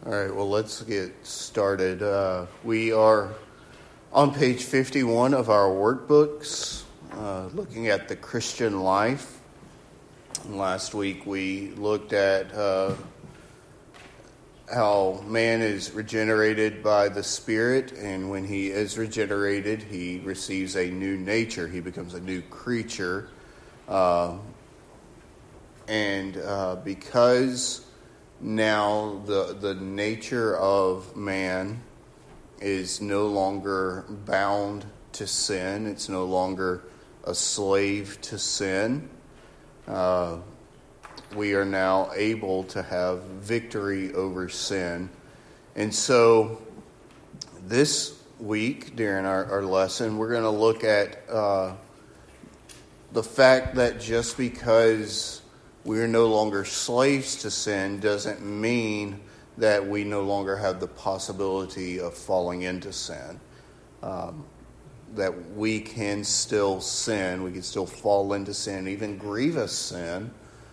All right, well, let's get started. We are on page 51 of our workbooks, looking at the Christian life. And last week we looked at how man is regenerated by the Spirit, and when he is regenerated, he receives a new nature. He becomes a new creature. Because now the nature of man is no longer bound to sin, it's no longer a slave to sin, we are now able to have victory over sin. And so this week during our lesson, we're going to look at the fact that just because we're no longer slaves to sin doesn't mean that we no longer have the possibility of falling into sin. That we can still sin, we can still fall into sin, even grievous sin,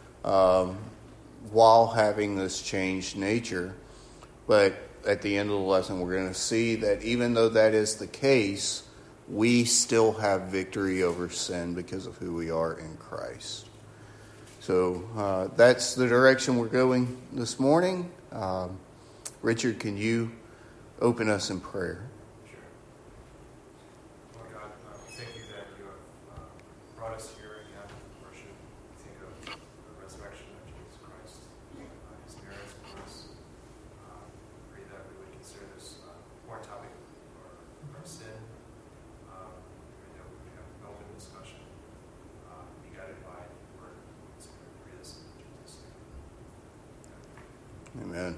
while having this changed nature. But at the end of the lesson, we're going to see that even though that is the case, we still have victory over sin because of who we are in Christ. So that's the direction we're going this morning. Richard, can you open us in prayer? Sure. Lord God, thank you that you have brought us here again to worship. Think of the resurrection of Jesus Christ, his merits for us. Pray that we would consider this important topic for our sin. Pray that we would have an open discussion, be guided by the word. Pray this in Jesus' name. Amen.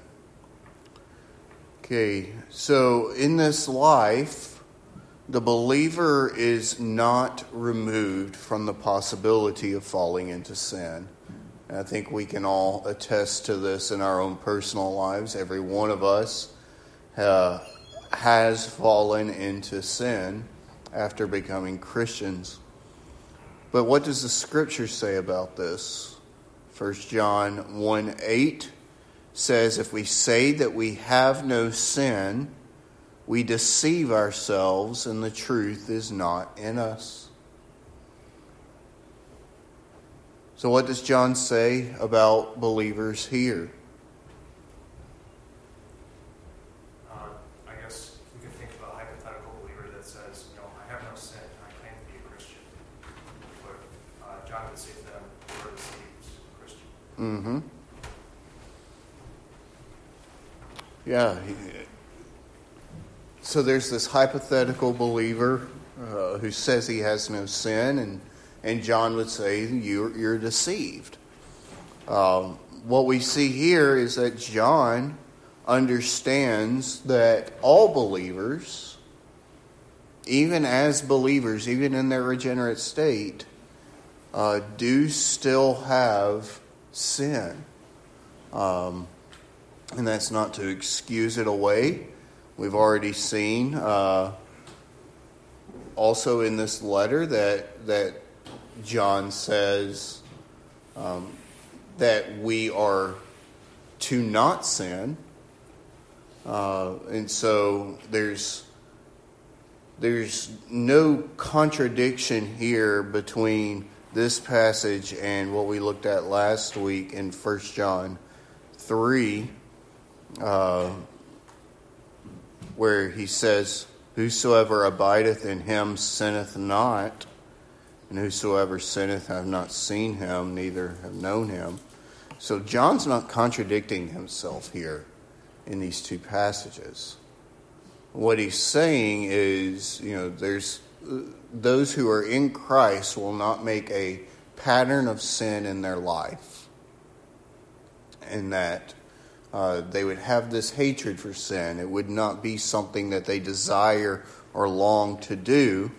Okay, so in this life, the believer is not removed from the possibility of falling into sin. And I think we can all attest to this in our own personal lives. Every one of us has fallen into sin after becoming Christians. But what does the Scripture say about this? 1 John 1:8 says, if we say that we have no sin, we deceive ourselves and the truth is not in us. So what does John say about believers here? I guess we could think of a hypothetical believer that says, I have no sin, I claim to be a Christian. But John would say to them, you are deceived, Christian. Mm-hmm. Yeah. So there's this hypothetical believer who says he has no sin, and John would say you're deceived. What we see here is that John understands that all believers, even as believers, even in their regenerate state, do still have sin. And that's not to excuse it away. We've already seen also in this letter that John says that we are to not sin. And so there's no contradiction here between this passage and what we looked at last week in 1 John 3. Where he says, whosoever abideth in him sinneth not, and whosoever sinneth have not seen him, neither have known him. So John's not contradicting himself here in these two passages. What he's saying is, there's those who are in Christ will not make a pattern of sin in their life, and that they would have this hatred for sin. It would not be something that they desire or long to do.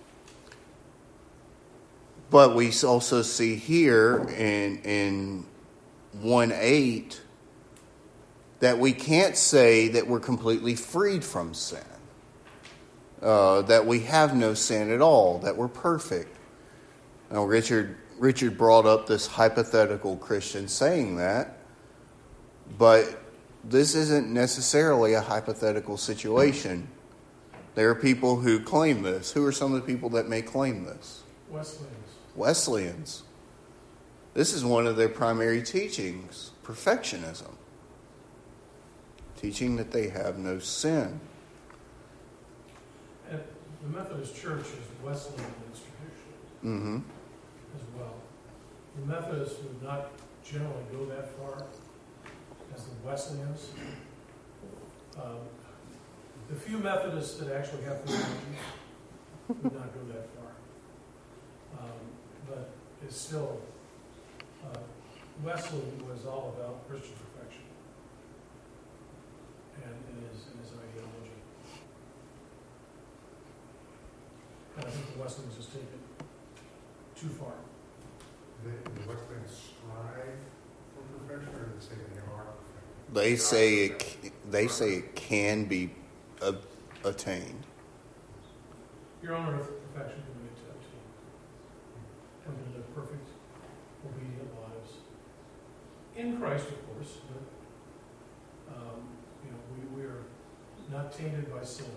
But we also see here in 1:8 that we can't say that we're completely freed from sin, that we have no sin at all, that we're perfect. Now, Richard brought up this hypothetical Christian saying that, but this isn't necessarily a hypothetical situation. There are people who claim this. Who are some of the people that may claim this? Wesleyans. This is one of their primary teachings, perfectionism. Teaching that they have no sin. And the Methodist Church is Wesleyan in its tradition as well. The Methodists would not generally go that far as the Wesleyans. The few Methodists that actually have theology would not go that far. But it's still, Wesley was all about Christian perfection and in his ideology. And I think the Wesleyans just take it too far. The Wesleyans strive for perfection, or they say they are perfect? They say it can be attained. Your own earth perfection can be attained. And to live perfect, obedient lives. In Christ, of course, but we are not tainted by sin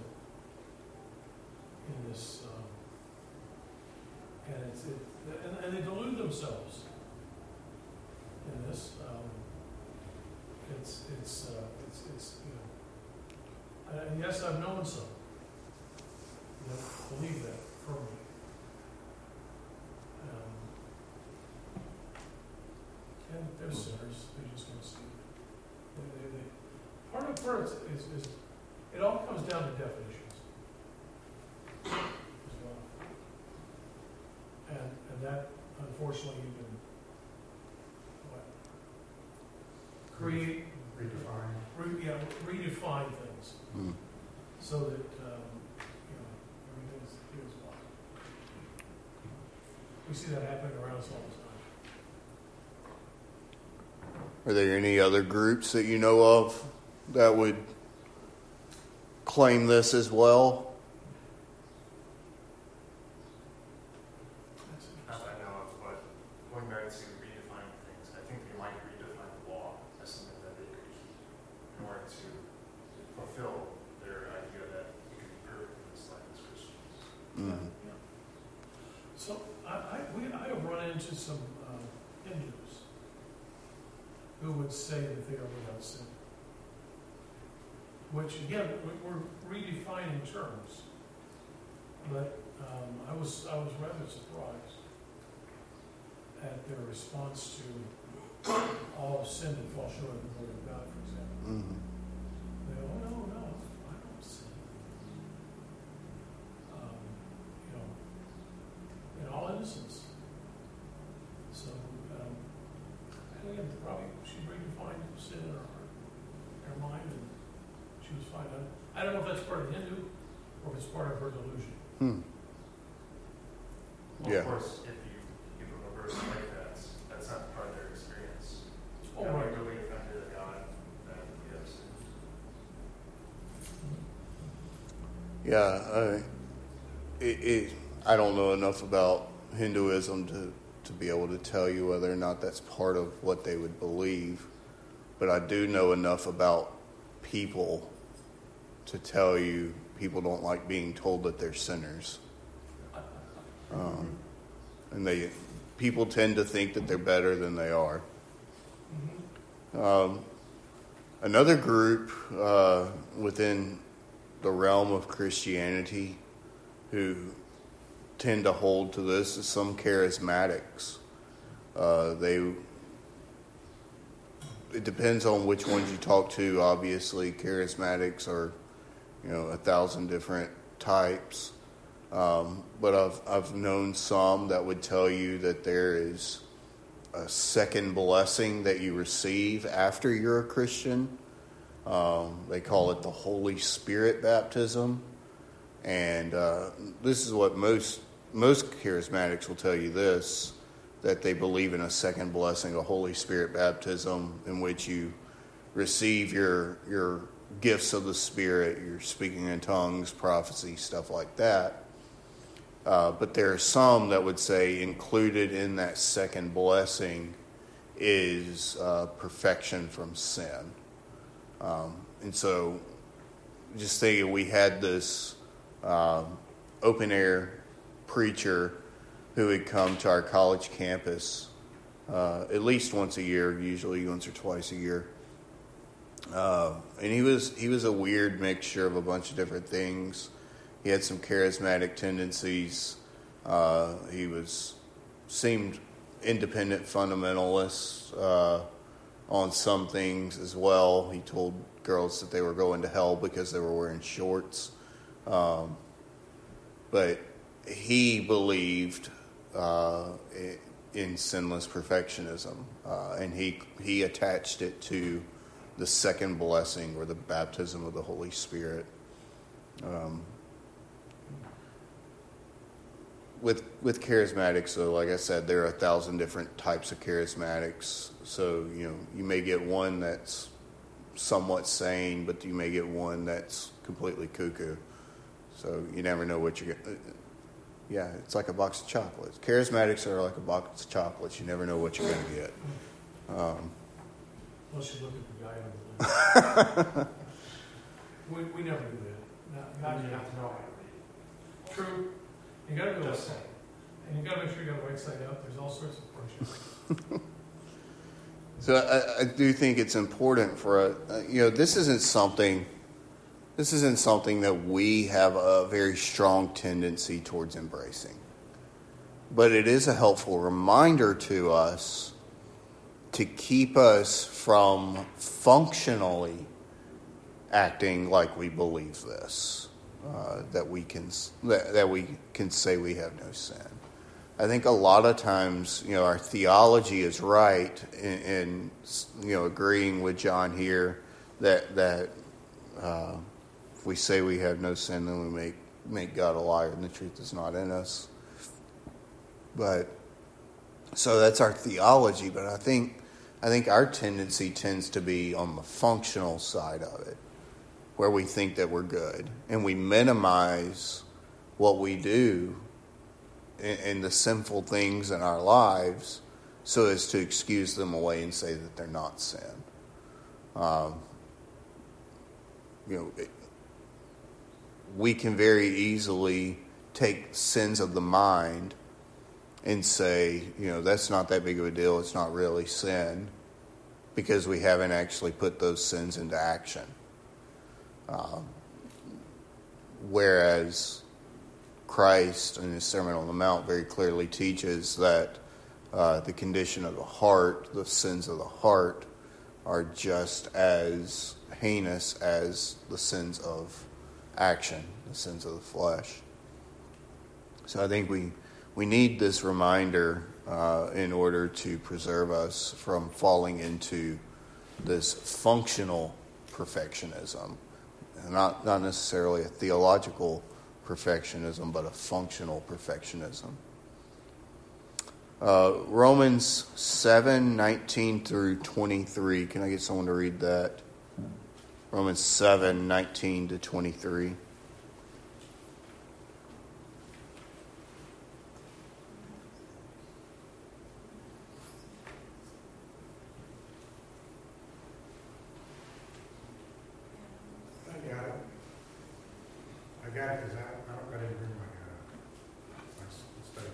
in this, and they delude themselves in this. And yes, I've known some that believe that firmly. And they're sinners. They just don't see it. Part of it is it all comes down to definitions as well. And that, unfortunately, you can create, redefine things so that everything is blocked. We see that happening around us all the time. Are there any other groups that you know of that would claim this as well? Not that I know of, but going back to redefining things, I think they might redefine the law as something that they could keep in order to fulfill their idea that we can be perfect in this life as Christians. Mm-hmm. Yeah. So I have run into some Hindus who would say that they are without sin. Which, again, we're redefining terms. But I was rather surprised at their response to all of sin and fall short of the glory of God, for example. They go, oh, no, I don't sin. In all innocence. So, and again, probably she redefined sin in her mind, and she was fine. I don't know if that's part of Hindu or if it's part of her delusion. Well, Yeah. of course, if you give them a verse like that, that's not part of their experience. Oh, If right. you really offended God, then yes. Yeah, I don't know enough about Hinduism to be able to tell you whether or not that's part of what they would believe. But I do know enough about people to tell you people don't like being told that they're sinners. And people tend to think that they're better than they are. Another group within the realm of Christianity who tend to hold to this is some charismatics. It depends on which ones you talk to. Obviously, charismatics are, 1,000 different types. But I've known some that would tell you that there is a second blessing that you receive after you're a Christian. They call it the Holy Spirit baptism. And this is what most charismatics will tell you this, that they believe in a second blessing, a Holy Spirit baptism, in which you receive your gifts of the Spirit, your speaking in tongues, prophecy, stuff like that. But there are some that would say included in that second blessing is perfection from sin. And so just thinking we had this open air preacher who would come to our college campus at least once a year, usually once or twice a year. And he was a weird mixture of a bunch of different things. He had some charismatic tendencies. He seemed independent fundamentalist on some things as well. He told girls that they were going to hell because they were wearing shorts. But he believed in sinless perfectionism, and he attached it to the second blessing or the baptism of the Holy Spirit. With charismatics, though, like I said, there are 1,000 different types of charismatics. So, you may get one that's somewhat sane, but you may get one that's completely cuckoo. So you never know what you're going to... Yeah, it's like a box of chocolates. Charismatics are like a box of chocolates. You never know what you're going to get. Unless you look at the guy on the we never do that. Not you have to know. True. You got to go with and you got to make sure you got the right side up. There's all sorts of approaches. So I do think it's important for this isn't something that we have a very strong tendency towards embracing, but it is a helpful reminder to us to keep us from functionally acting like we believe this, that we can say we have no sin. I think a lot of times, our theology is right in agreeing with John here that if we say we have no sin, then we make God a liar, and the truth is not in us. But so that's our theology. But I think our tendency tends to be on the functional side of it, where we think that we're good, and we minimize what we do and the sinful things in our lives so as to excuse them away and say that they're not sin. We can very easily take sins of the mind and say, that's not that big of a deal. It's not really sin, because we haven't actually put those sins into action. Whereas Christ in his Sermon on the Mount very clearly teaches that the condition of the heart, the sins of the heart, are just as heinous as the sins of action, the sins of the flesh. So I think we need this reminder in order to preserve us from falling into this functional perfectionism. Not necessarily a theological perfectionism, but a functional perfectionism. Romans 7:19 through 23. Can I get someone to read that? Romans 7:19 to 23. I got it because I didn't bring my study.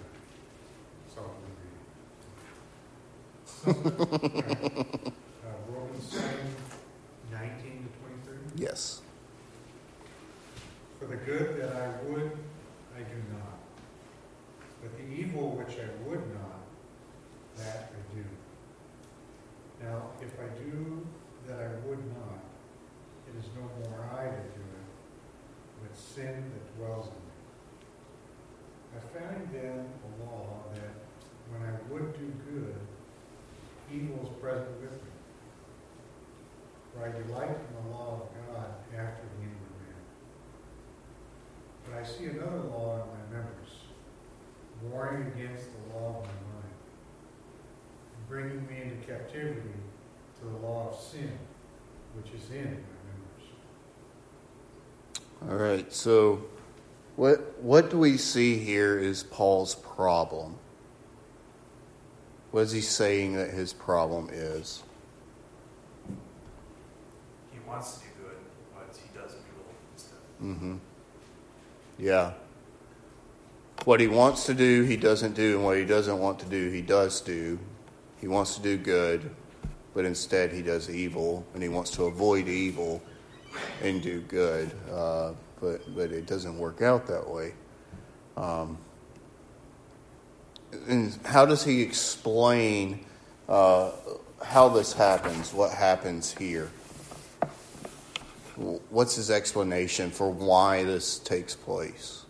So Romans 7:19 to 23. Yes. For the good that I would, I do not. But the evil which I would not, that I do. Now, if I do that I would not, it is no more I that do it, but sin that dwells in me. I find then a law that when I would do good, evil is present with me. For I delight in the law of God after the inward man. But I see another law in my members, warring against the law of my mind, and bringing me into captivity to the law of sin, which is in my members. All right, so what do we see here is Paul's problem? What is he saying that his problem is? He wants to do good, but he does evil instead. Mm-hmm. Yeah. What he wants to do, he doesn't do, and what he doesn't want to do, he does do. He wants to do good, but instead he does evil, and he wants to avoid evil and do good. But it doesn't work out that way. And how does he explain how this happens? What happens here? What's his explanation for why this takes place?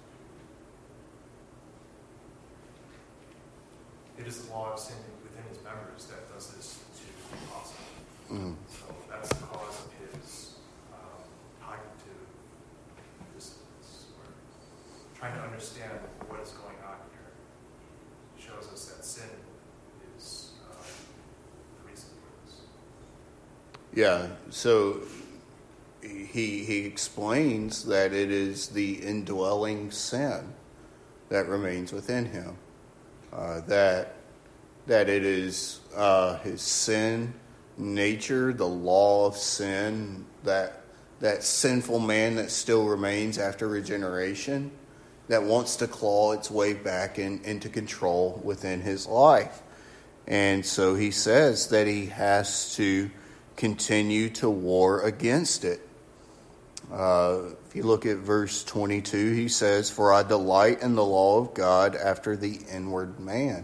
It is the law of sin within his members that does this to be possible. Mm. So that's the cause of his cognitive dissonance. We're trying to understand what is going on here. It shows us that sin is the reason for this. Yeah, so he explains that it is the indwelling sin that remains within him. That it is his sin nature, the law of sin, that sinful man that still remains after regeneration, that wants to claw its way back into control within his life. And so he says that he has to continue to war against it. If you look at verse 22, he says, "For I delight in the law of God after the inward man."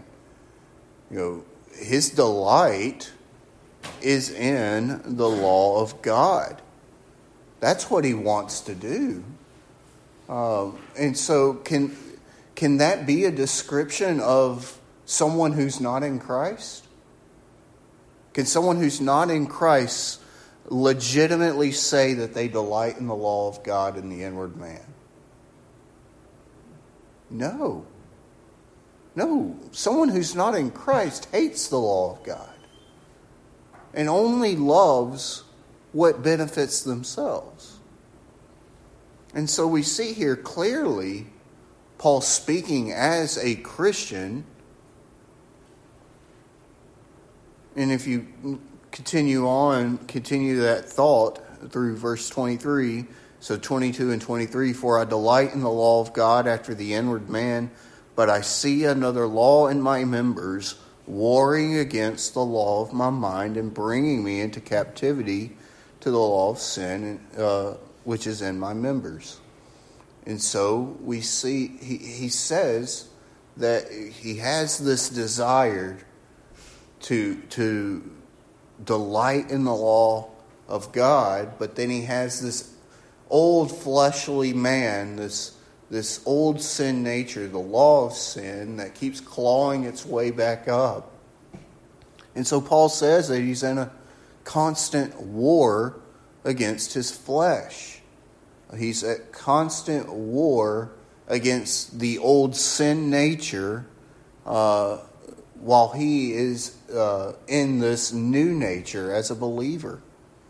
His delight is in the law of God. That's what he wants to do. And so can that be a description of someone who's not in Christ? Can someone who's not in Christ legitimately say that they delight in the law of God in the inward man? No. Someone who's not in Christ hates the law of God and only loves what benefits themselves. And so we see here clearly Paul speaking as a Christian. And if you continue that thought through verse 23. So 22 and 23, "For I delight in the law of God after the inward man, but I see another law in my members, warring against the law of my mind and bringing me into captivity to the law of sin, which is in my members." And so we see, he says that he has this desire to delight in the law of God, but then he has this old fleshly man, this old sin nature, the law of sin that keeps clawing its way back up. And so Paul says that he's in a constant war against his flesh. He's at constant war against the old sin nature while he is in this new nature as a believer.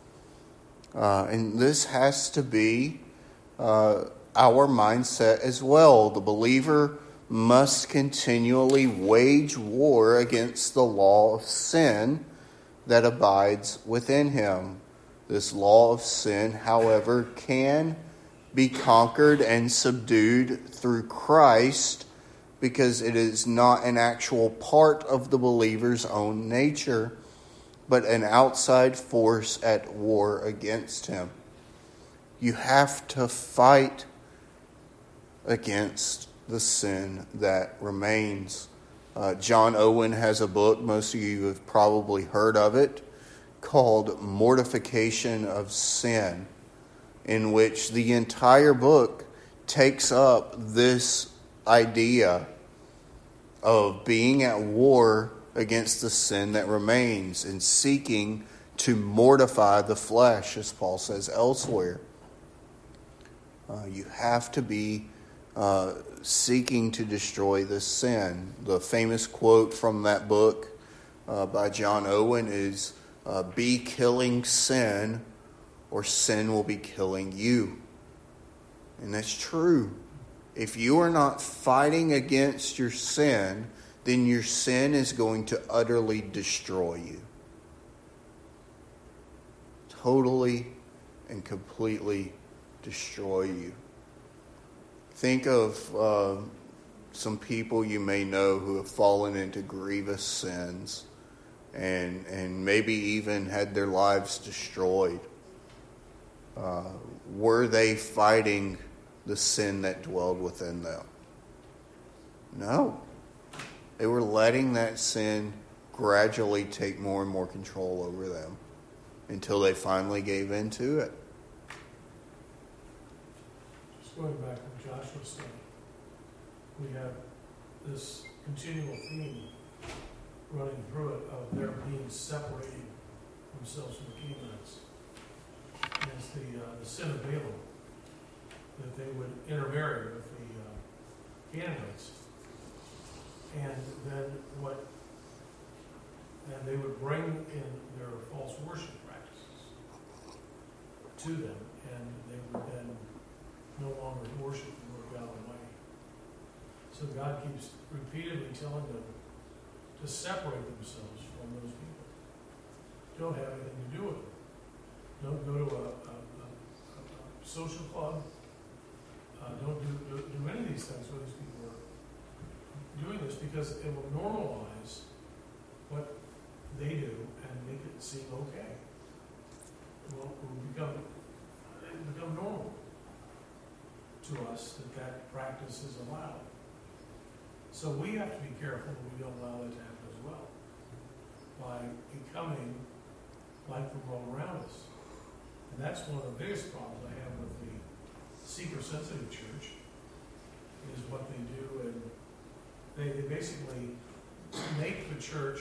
And this has to be our mindset as well. The believer must continually wage war against the law of sin that abides within him. This law of sin, however, can be conquered and subdued through Christ, because it is not an actual part of the believer's own nature, but an outside force at war against him. You have to fight against the sin that remains. John Owen has a book, most of you have probably heard of it, called Mortification of Sin, in which the entire book takes up this idea of being at war against the sin that remains and seeking to mortify the flesh, as Paul says elsewhere. You have to be seeking to destroy this sin. The famous quote from that book by John Owen is, "Be killing sin, or sin will be killing you." And that's true. If you are not fighting against your sin, then your sin is going to utterly destroy you. Totally and completely destroy you. Think of some people you may know who have fallen into grievous sins and maybe even had their lives destroyed. Were they fighting the sin that dwelled within them? No. They were letting that sin gradually take more and more control over them until they finally gave in to it. Just going back to what Josh was saying, we have this continual theme running through it of their being separating themselves from the Canaanites. And it's the sin of Balaam, that they would intermarry with the Canaanites. And then they would bring in their false worship practices to them, and they would then no longer worship the Lord God Almighty. So God keeps repeatedly telling them to separate themselves from those people. Don't have anything to do with them. Don't go to a social club. Don't do any of these things where these people are doing this, because it will normalize what they do and make it seem okay. It will become normal to us that practice is allowed. So we have to be careful that we don't allow that to happen as well, by becoming like the world around us. And that's one of the biggest problems I have with the seeker-sensitive church, is what they do, and they basically make the church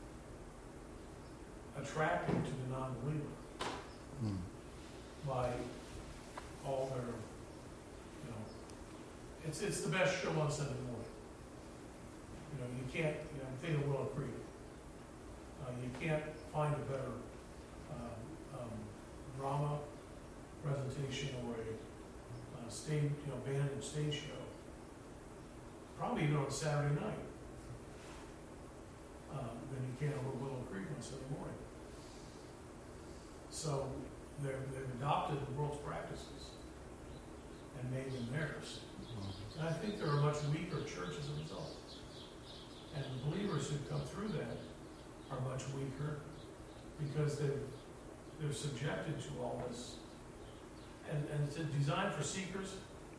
attractive to the non-believer by all their, it's the best show on Sunday morning. You can't, think of Will and Creed. You can't find a better drama presentation or a stage, band and stage show. Probably even on Saturday night. Than you can over Willow Creek on Sunday morning. So they've adopted the world's practices and made them theirs. And I think there are much weaker churches as a result. And the believers who come through that are much weaker because they're subjected to all this. And it's designed for seekers.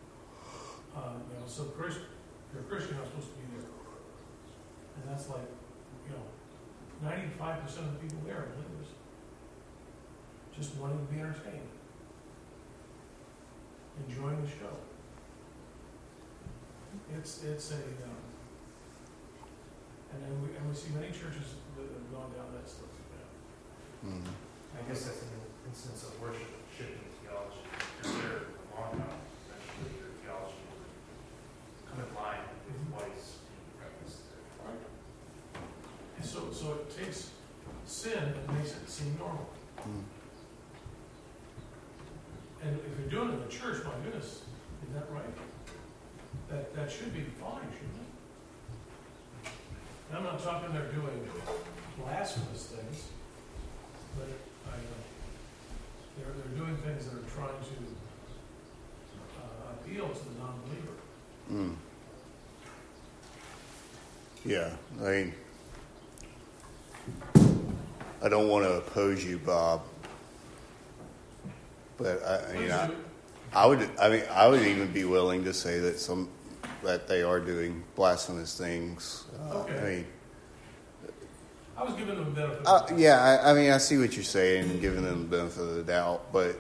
So if you're a Christian, you're not supposed to be there. And that's like, 95% of the people there are believers. Just wanting to be entertained. Enjoying the show. It's a, and we see many churches that have gone down that slope. Mm-hmm. I guess that's an instance of worship shifting theology. If you're there for a long time, eventually your theology will come in line with what is being practiced there. Right. And so it takes sin and makes it seem normal. And if you're doing it in the church, my goodness, isn't that right? That should be fine, shouldn't it? And I'm not talking they're doing blasphemous things, but they're doing things that are trying to appeal to the non-believer. Yeah, I don't want to oppose you, Bob, but I would even be willing to say that they are doing blasphemous things. Okay. I was giving them the benefit. I see what you're saying, and giving them the benefit of the doubt, but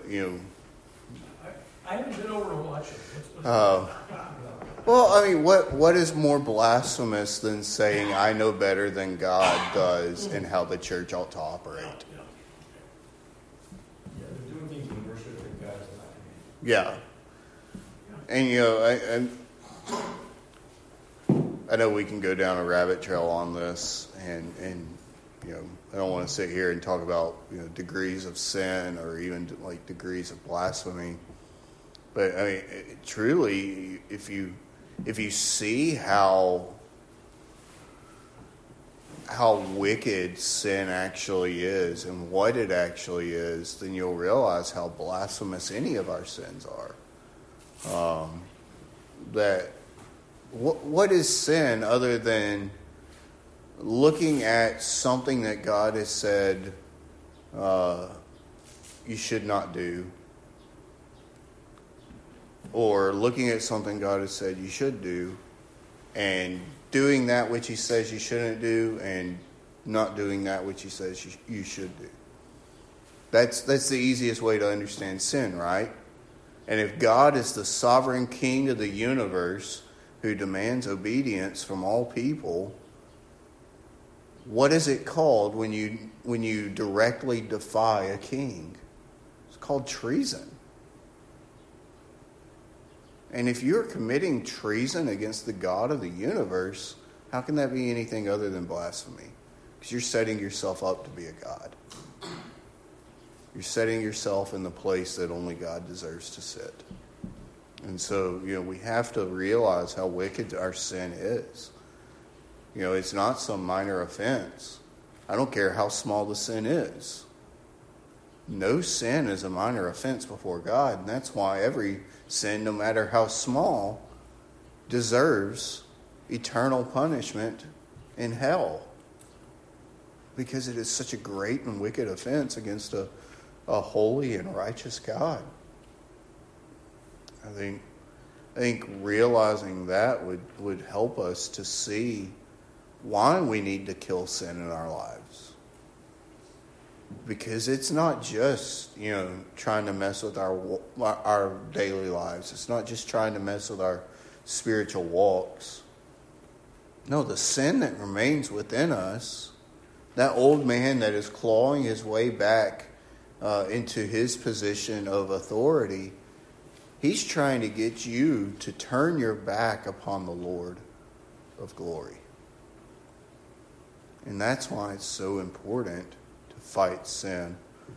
I haven't been over to watch it. What is more blasphemous than saying I know better than God does and how the church ought to operate? Yeah, they're doing things in worship that God is not commanding. Yeah. And I know we can go down a rabbit trail on this, and I don't want to sit here and talk about degrees of sin or even like degrees of blasphemy. But truly, if you see how how wicked sin actually is and what it actually is, then you'll realize how blasphemous any of our sins are. What is sin other than looking at something that God has said you should not do, or looking at something God has said you should do, and doing that which he says you shouldn't do, and not doing that which he says you should do. That's the easiest way to understand sin, right? And if God is the sovereign king of the universe who demands obedience from all people, what is it called when you directly defy a king? It's called treason. And if you're committing treason against the God of the universe, how can that be anything other than blasphemy? Because you're setting yourself up to be a god. You're setting yourself in the place that only God deserves to sit. And so, we have to realize how wicked our sin is. It's not some minor offense. I don't care how small the sin is. No sin is a minor offense before God, and that's why every sin, no matter how small, deserves eternal punishment in hell. Because it is such a great and wicked offense against a holy and righteous God. I think realizing that would help us to see why we need to kill sin in our lives. Because it's not just, trying to mess with our daily lives. It's not just trying to mess with our spiritual walks. No, the sin that remains within us, that old man that is clawing his way back into his position of authority, he's trying to get you to turn your back upon the Lord of glory. And that's why it's so important to fight sin.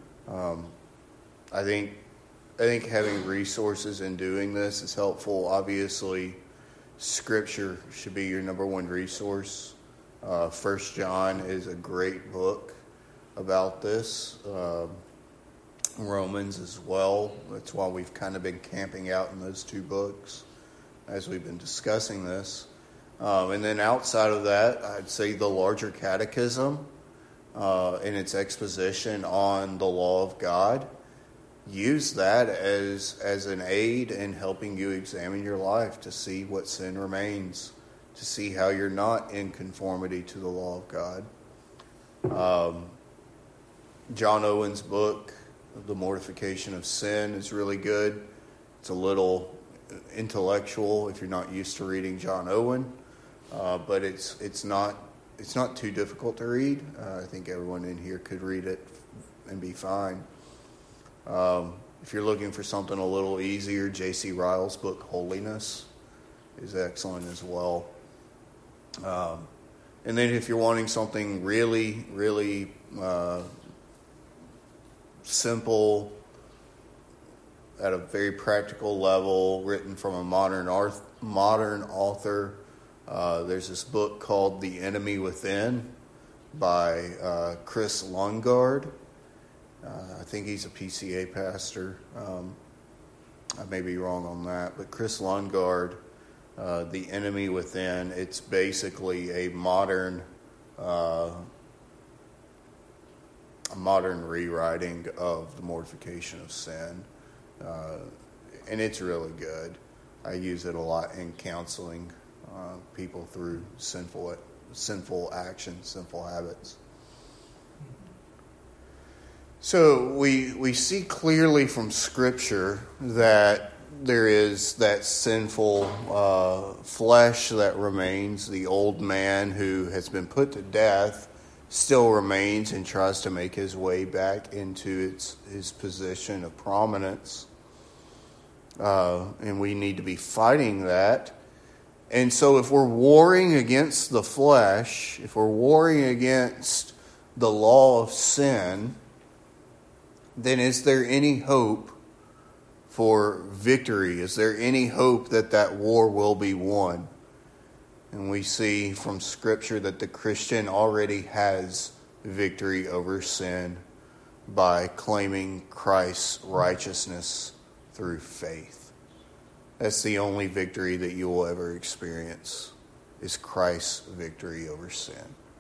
I think having resources in doing this is helpful. Obviously, Scripture should be your number one resource. 1 John is a great book about this. Romans as well. That's why we've kind of been camping out in those two books as we've been discussing this. And then outside of that, I'd say the larger catechism in its exposition on the law of God. Use that as an aid in helping you examine your life to see what sin remains, to see how you're not in conformity to the law of God. John Owen's book, The Mortification of Sin, is really good. It's a little intellectual if you're not used to reading John Owen, but it's not too difficult to read. I think everyone in here could read it and be fine. If you're looking for something a little easier, J.C. Ryle's book, Holiness, is excellent as well. And then if you're wanting something really, really simple, at a very practical level, written from a modern author, there's this book called The Enemy Within by Chris Lundgaard. I think he's a PCA pastor. I may be wrong on that, but Chris Lundgaard, The Enemy Within, it's basically a modern rewriting of The Mortification of Sin, and it's really good. I use it a lot in counseling people through sinful actions, sinful habits. So we see clearly from Scripture that there is that sinful flesh that remains. The old man who has been put to death still remains and tries to make his way back into his position of prominence. And we need to be fighting that. And so if we're warring against the flesh, if we're warring against the law of sin, then is there any hope for victory? Is there any hope that war will be won? And we see from Scripture that the Christian already has victory over sin by claiming Christ's righteousness through faith. That's the only victory that you will ever experience, is Christ's victory over sin.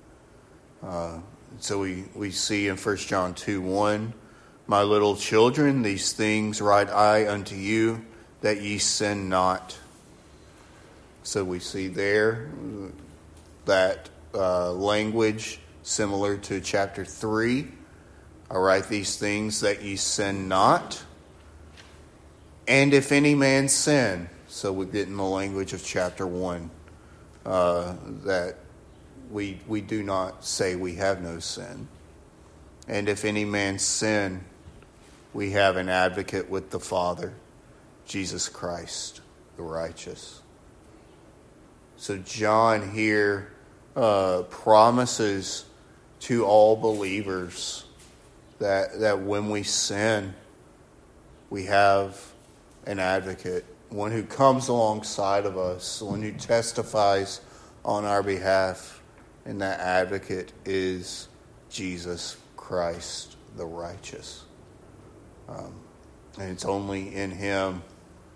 So we see in 1 John 2:1, "My little children, these things write I unto you, that ye sin not." So we see there that language similar to chapter 3. "I write these things that ye sin not. And if any man sin," so we get in the language of chapter 1, that we do not say we have no sin. "And if any man sin, we have an advocate with the Father, Jesus Christ, the righteous." So John here promises to all believers that when we sin, we have an advocate, one who comes alongside of us, one who testifies on our behalf, and that advocate is Jesus Christ, the righteous. And it's only in Him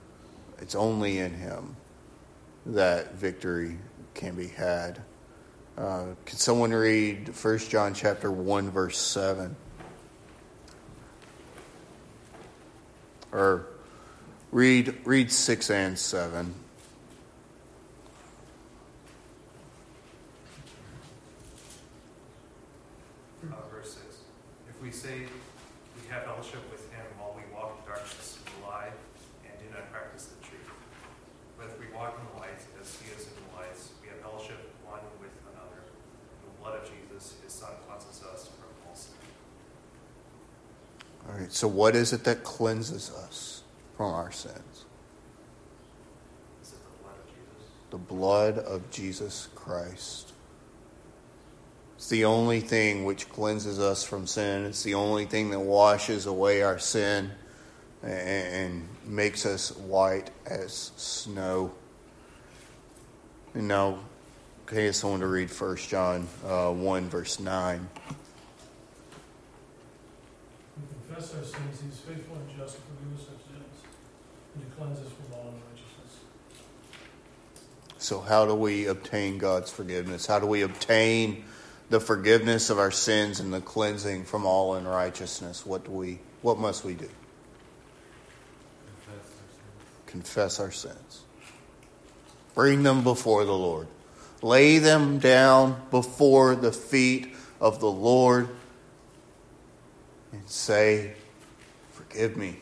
that victory can be had. Can someone read 1 John chapter 1, verse 7? Or read 6 and 7. Verse 6. "If we say we have fellowship with him while we walk in darkness, we lie and do not practice the truth. But if we walk in the light as he is in the light, we have fellowship one with another. The blood of Jesus, his Son, cleanses us from all sin." All right, so what is it that cleanses us from our sins? Is it the blood of Jesus? The blood of Jesus Christ. It's the only thing which cleanses us from sin. It's the only thing that washes away our sin and makes us white as snow. And now, okay, someone to read 1 John 1, verse 9. We confess our sins, He is faithful and just to forgive us our sins and to cleanse us from all unrighteousness. So how do we obtain God's forgiveness? How do we obtain the forgiveness of our sins and the cleansing from all unrighteousness? What must we do? Confess our sins. Bring them before the Lord. Lay them down before the feet of the Lord and say, "Forgive me."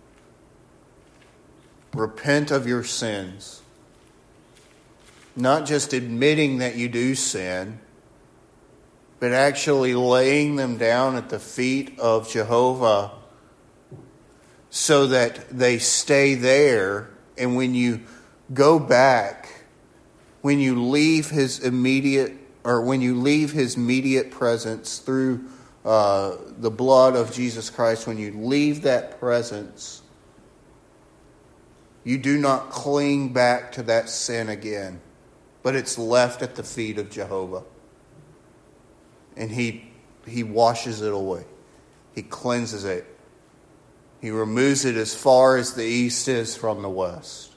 Repent of your sins. Not just admitting that you do sin, but actually laying them down at the feet of Jehovah so that they stay there. And when you go back, when you leave His immediate presence through the blood of Jesus Christ, when you leave that presence, you do not cling back to that sin again, but it's left at the feet of Jehovah. And He washes it away. He cleanses it. He removes it as far as the east is from the west.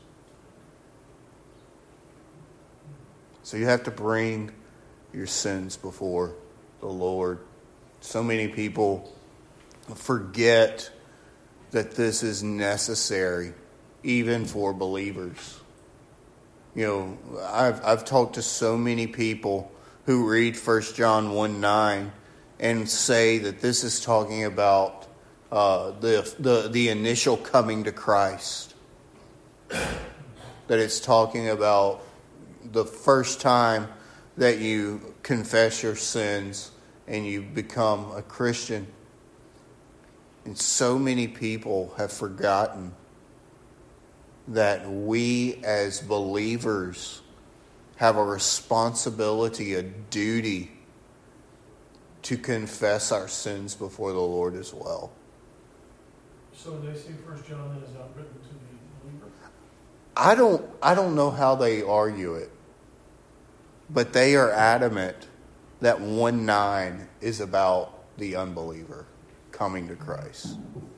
So you have to bring your sins before the Lord. So many people forget that this is necessary, even for believers. You know, I've talked to so many people who read 1 John 1:9 and say that this is talking about the initial coming to Christ. That it's talking about the first time that you confess your sins and you become a Christian. And so many people have forgotten that we as believers have a responsibility, a duty to confess our sins before the Lord as well. So they say 1 John is not written to the believer? I don't know how they argue it. But they are adamant that 1:9 is about the unbeliever coming to Christ.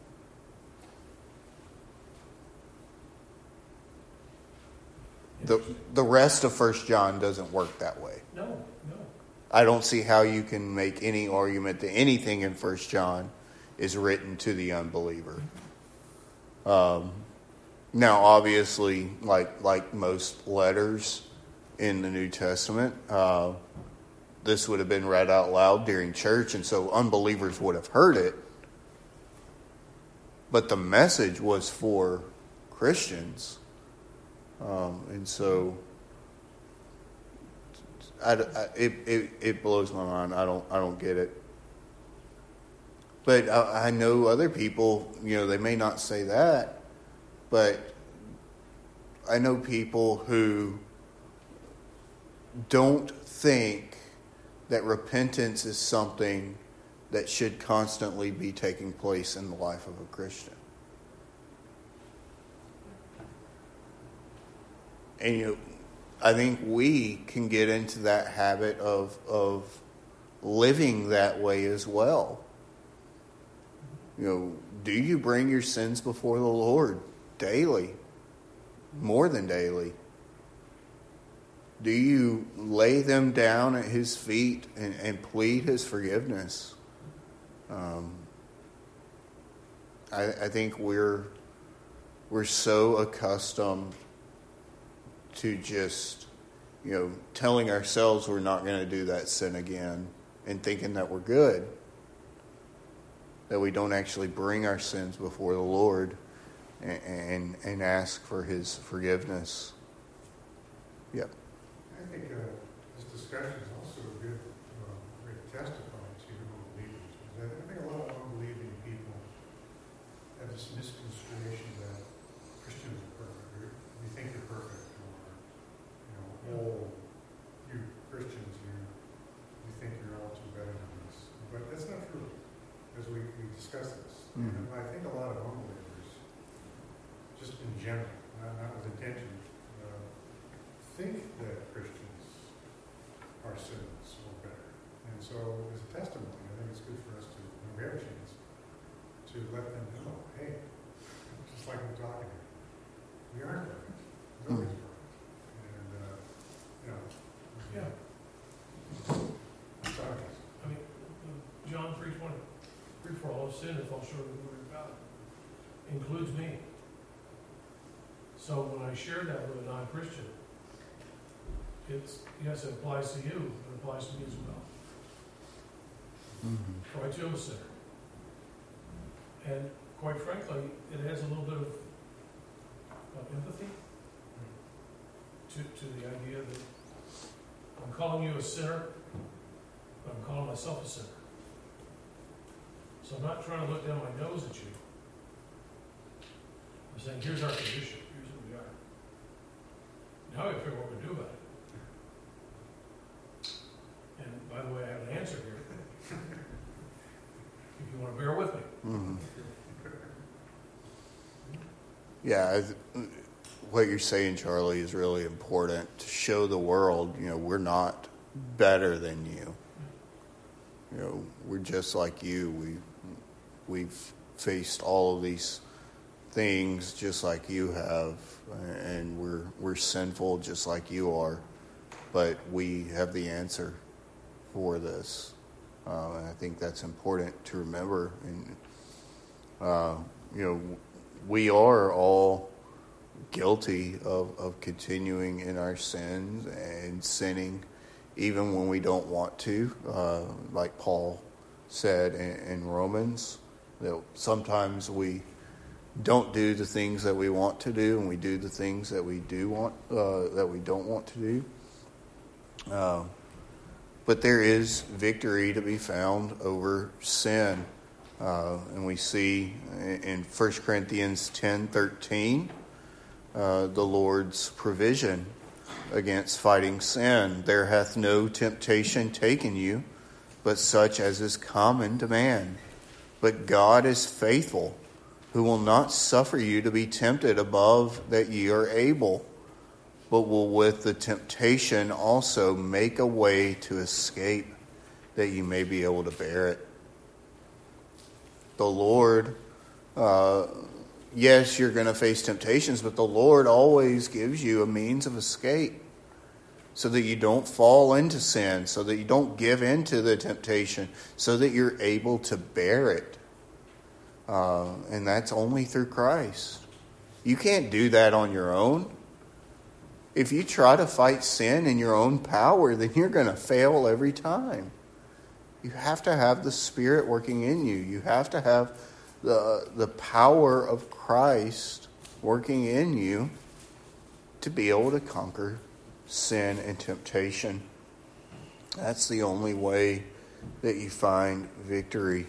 The rest of 1 John doesn't work that way. No. I don't see how you can make any argument that anything in 1 John is written to the unbeliever. Now, obviously, like most letters in the New Testament, this would have been read out loud during church, and so unbelievers would have heard it. But the message was for Christians. And so it blows my mind. I don't get it. But I know other people, they may not say that, but I know people who don't think that repentance is something that should constantly be taking place in the life of a Christian. And I think we can get into that habit of living that way as well. Do you bring your sins before the Lord daily? More than daily? Do you lay them down at His feet and plead His forgiveness? I think we're so accustomed to just, telling ourselves we're not going to do that sin again and thinking that we're good, that we don't actually bring our sins before the Lord and ask for His forgiveness. Yep. I think this discussion is also a good way to testify to unbelievers. Because I think a lot of unbelieving people have this misconstruation that Christians are perfect. You think you're perfect, or you Christians, you think you're all too better than us. But that's not true, as we discuss this. And I think a lot of unbelievers, just in general, not with intention, think that Christians are sinners or better. And so, as a testimony, I think it's good for us to, when we have a chance, to let them know, hey, just like we're talking here, we aren't perfect. Nobody's perfect. Yeah. Sorry. I mean, John 3:20, for all have sinned and fall short of the glory of God, includes me. So when I share that with a non-Christian, yes, it applies to you, but it applies to me as well. Mm-hmm. For I too am a sinner. And quite frankly, it has a little bit of empathy to the idea that I'm calling you a sinner, but I'm calling myself a sinner. So I'm not trying to look down my nose at you. I'm saying, here's our condition. Here's who we are. Now we figure what we're going to do about it. And by the way, I have an answer here. If you want to bear with me. Mm-hmm. Yeah, what you're saying, Charlie, is really important to show the world, we're not better than you. We're just like you. We've faced all of these things just like you have, and we're sinful just like you are, but we have the answer for this. And I think that's important to remember. And we are all guilty of continuing in our sins and sinning even when we don't want to, like Paul said in Romans, that sometimes we don't do the things that we want to do, and we do the things that we do want that we don't want to do. But there is victory to be found over sin, and we see in 1 Corinthians 10:13 the Lord's provision against fighting sin. There hath no temptation taken you, but such as is common to man. But God is faithful, who will not suffer you to be tempted above that ye are able, but will with the temptation also make a way to escape, that you may be able to bear it. The Lord, yes, you're going to face temptations, but the Lord always gives you a means of escape so that you don't fall into sin, so that you don't give in to the temptation, so that you're able to bear it. And that's only through Christ. You can't do that on your own. If you try to fight sin in your own power, then you're going to fail every time. You have to have the Spirit working in you. You have to have the power of Christ working in you to be able to conquer sin and temptation. That's the only way that you find victory.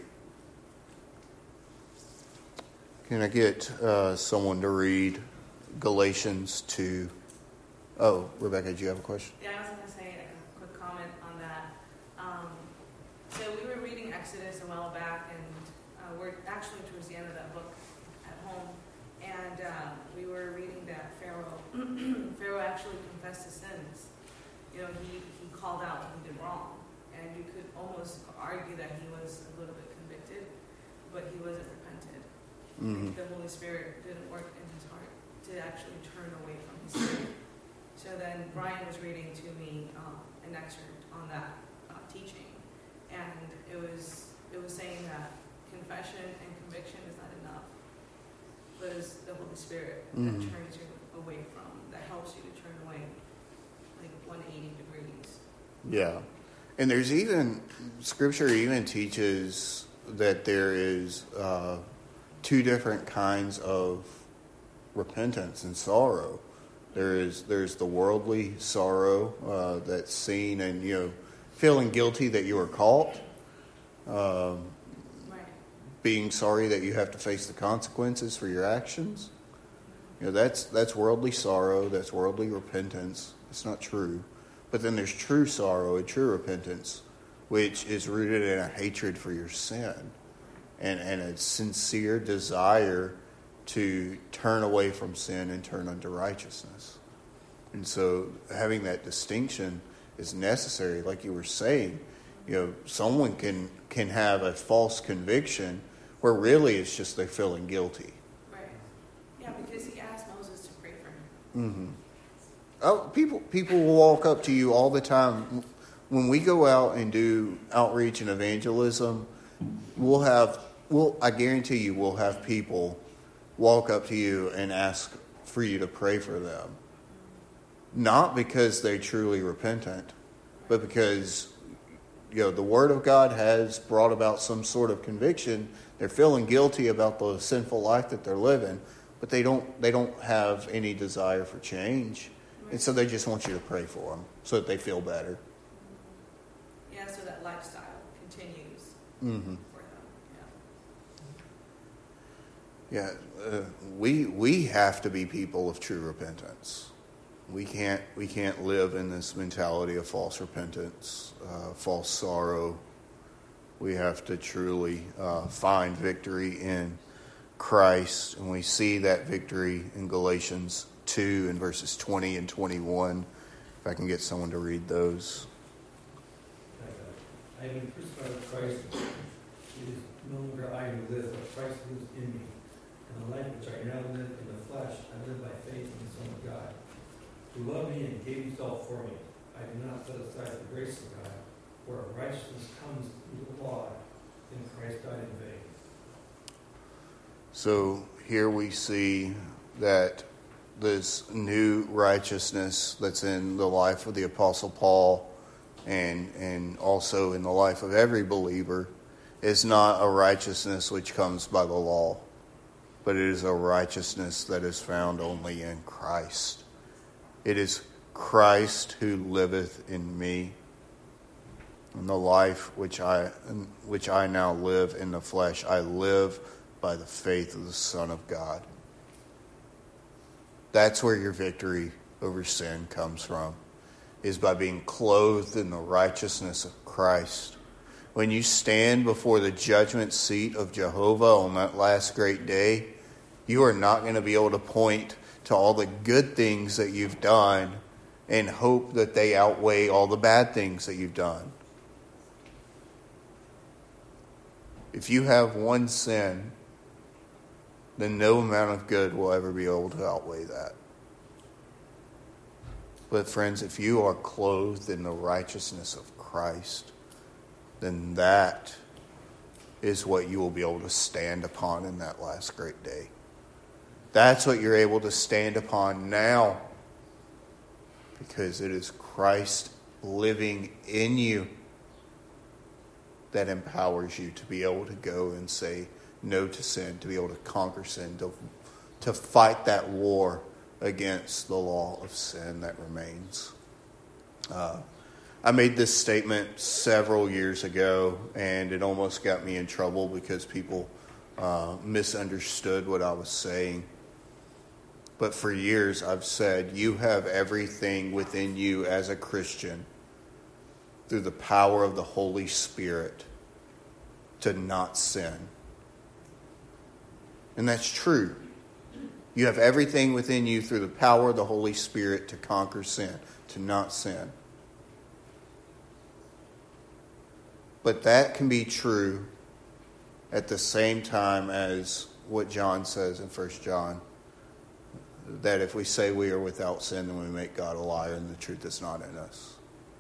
Can I get someone to read Galatians 2? Oh, Rebecca, do you have a question? Yeah, I was going to say a quick comment on that. So we were reading Exodus a while back, and we're actually towards the end of that book at home. And we were reading that Pharaoh actually confessed his sins. You know, he called out what he did wrong. And you could almost argue that he was a little bit convicted, but he wasn't repented. Mm-hmm. The Holy Spirit didn't work in his heart to actually turn away from his sin. So then Brian was reading to me an excerpt on that teaching, and it was saying that confession and conviction is not enough, but it's the Holy Spirit that turns you away from, that helps you to turn away like 180 degrees. Yeah. And there's even, Scripture even teaches that there is two different kinds of repentance and sorrow. There's the worldly sorrow that's seen and, you know, feeling guilty that you were caught, Right. being sorry that you have to face the consequences for your actions. You know, that's worldly sorrow, that's worldly repentance. It's not true. But then there's true sorrow and true repentance, which is rooted in a hatred for your sin and a sincere desire to turn away from sin and turn unto righteousness. And so having that distinction is necessary. Like you were saying, you know, someone can have a false conviction where really it's just they're feeling guilty. Right. Yeah, because he asked Moses to pray for him. Mm-hmm. Oh, people will walk up to you all the time. When we go out and do outreach and evangelism, I guarantee you we'll have people walk up to you and ask for you to pray for them. Not because they're truly repentant, but because, you know, the Word of God has brought about some sort of conviction. They're feeling guilty about the sinful life that they're living, but they don't have any desire for change. And so they just want you to pray for them so that they feel better. Yeah, so that lifestyle continues Mm-hmm. for them. Yeah, we have to be people of true repentance. We can't live in this mentality of false repentance, false sorrow. We have to truly find victory in Christ, and we see that victory in Galatians 2 and verses 20 and 21. If I can get someone to read those. I have been crucified with Christ. It is no longer I who live, but Christ lives in me. And the life which I now live in the flesh, I live by faith in the Son of God, who loved me and gave himself for me. I do not set aside the grace of God, where righteousness comes through the law, then Christ died in vain. So here we see that this new righteousness that's in the life of the Apostle Paul and also in the life of every believer is not a righteousness which comes by the law, but it is a righteousness that is found only in Christ. It is Christ who liveth in me, and the life which I now live in the flesh, I live by the faith of the Son of God. That's where your victory over sin comes from, is by being clothed in the righteousness of Christ. When you stand before the judgment seat of Jehovah on that last great day, you are not going to be able to point to all the good things that you've done and hope that they outweigh all the bad things that you've done. If you have one sin, then no amount of good will ever be able to outweigh that. But friends, if you are clothed in the righteousness of Christ, then that is what you will be able to stand upon in that last great day. That's what you're able to stand upon now, because it is Christ living in you that empowers you to be able to go and say no to sin, to be able to conquer sin, to fight that war against the law of sin that remains. I made this statement several years ago, and it almost got me in trouble because people misunderstood what I was saying. But for years I've said, you have everything within you as a Christian through the power of the Holy Spirit to not sin. And that's true. You have everything within you through the power of the Holy Spirit to conquer sin, to not sin. But that can be true at the same time as what John says in 1 John, that if we say we are without sin, then we make God a liar and the truth is not in us.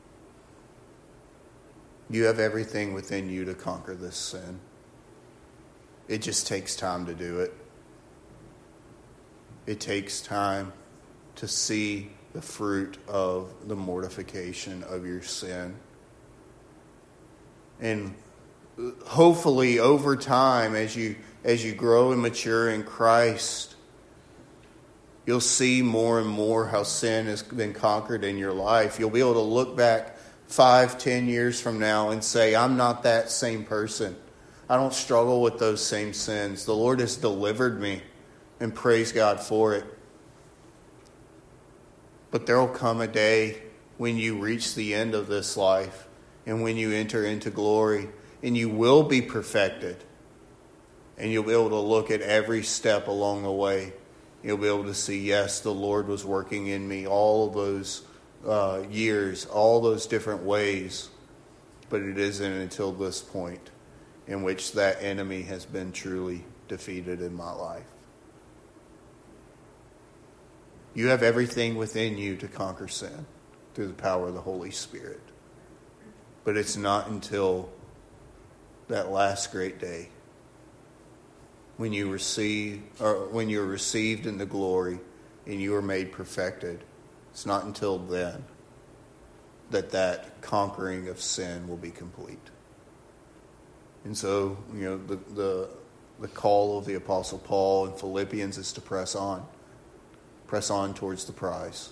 You have everything within you to conquer this sin. It just takes time to do it. It takes time to see the fruit of the mortification of your sin. And hopefully over time, as you grow and mature in Christ, you'll see more and more how sin has been conquered in your life. You'll be able to look back 5-10 years from now and say, I'm not that same person. I don't struggle with those same sins. The Lord has delivered me, and praise God for it. But there will come a day when you reach the end of this life and when you enter into glory, and you will be perfected. And you'll be able to look at every step along the way. You'll be able to see, yes, the Lord was working in me all of those years, all those different ways. But it isn't until this point in which that enemy has been truly defeated in my life. You have everything within you to conquer sin through the power of the Holy Spirit. But it's not until that last great day when you're received into glory and you are made perfected. It's not until then that conquering of sin will be complete. And so, the call of the Apostle Paul in Philippians is to press on. Press on towards the prize.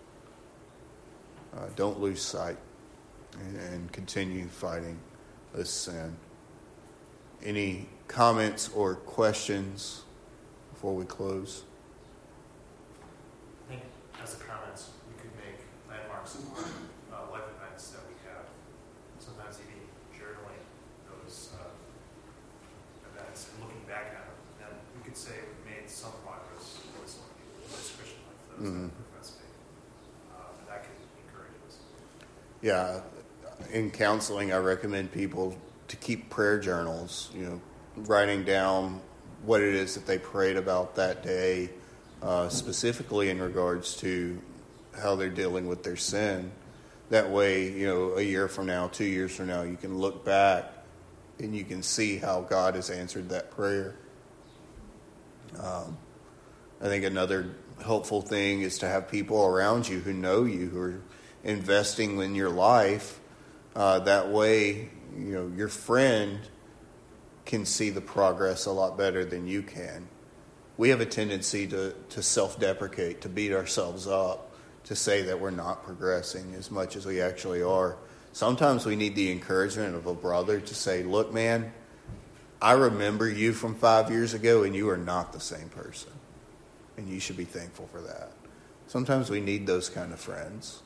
Don't lose sight and continue fighting this sin. Any comments or questions before we close? I think as a comments, we could make landmarks on life events that we have. Sometimes even journaling those events and looking back at them. And we could say we made some progress towards this Christian life, those that profess faith. And that could encourage us. Yeah, in counseling, I recommend people to keep prayer journals, writing down what it is that they prayed about that day, specifically in regards to how they're dealing with their sin. That way, a year from now, 2 years from now, you can look back and you can see how God has answered that prayer. I think another helpful thing is to have people around you who know you, who are investing in your life. That way, your friend can see the progress a lot better than you can. We have a tendency to self-deprecate, to beat ourselves up, to say that we're not progressing as much as we actually are. Sometimes we need the encouragement of a brother to say, look, man, I remember you from 5 years ago, and you are not the same person. And you should be thankful for that. Sometimes we need those kind of friends.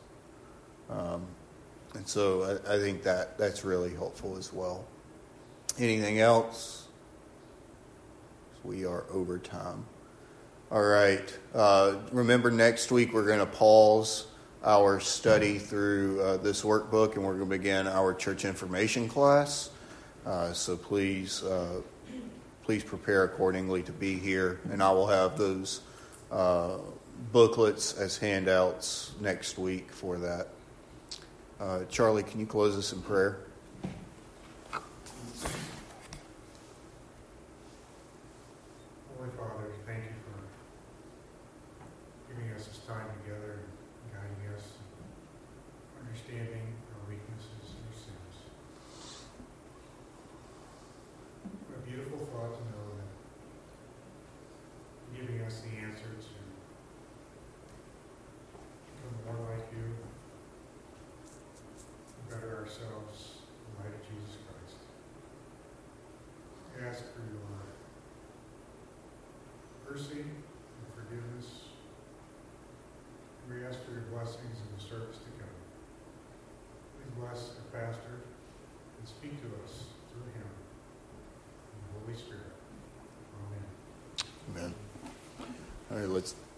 And so I think that's really helpful as well. Anything else? We are over time. All right. Remember, next week we're going to pause our study through this workbook, and we're going to begin our church information class. So please prepare accordingly to be here, and I will have those booklets as handouts next week for that. Charlie, can you close us in prayer? Holy Father, thank you for giving us this time together and guiding us, understanding our weaknesses and our sins. What a beautiful thought to know that you're giving us the answer to become more like you, and better ourselves in the light of Jesus Christ. We ask for your mercy and forgiveness. We ask for your blessings in the service to come. Please bless the pastor and speak to us through him and the Holy Spirit. Amen. Amen. All right, let's